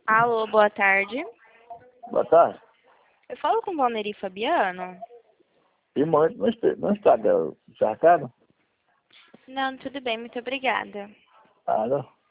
Alô, boa tarde. Boa tarde. Eu falo com o Valneri Fabiano? De momento não está encharcado? Não, tudo bem, muito obrigada. Alô?